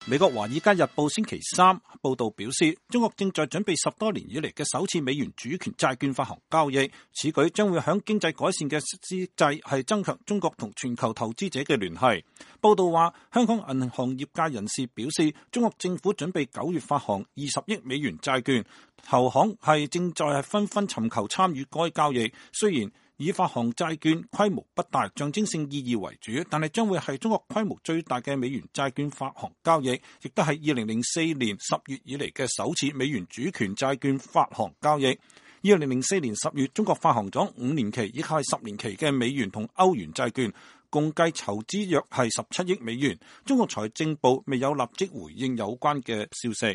美國華爾街日報星期三報道表示，中國正在準備10多年以嚟嘅首次美元主權債券發行交易，此舉將會響經濟改善嘅之際係增強中國同全球投資者嘅聯繫。報道話，香港銀行業界人士表示，中國政府準備9月發行20億美元債券，投行係正在紛紛尋求參與該交易。雖然以發行債券規模不大，象徵性意義為主，但係將會係中國規模最大嘅美元債券發行交易，亦都係2004年10月以嚟嘅首次美元主權債券發行交易。2004年10月，中國發行咗5年期以及係10年期嘅美元同歐元債券，共計籌資約係17億美元。中國財政部未有立即回應有關嘅消息。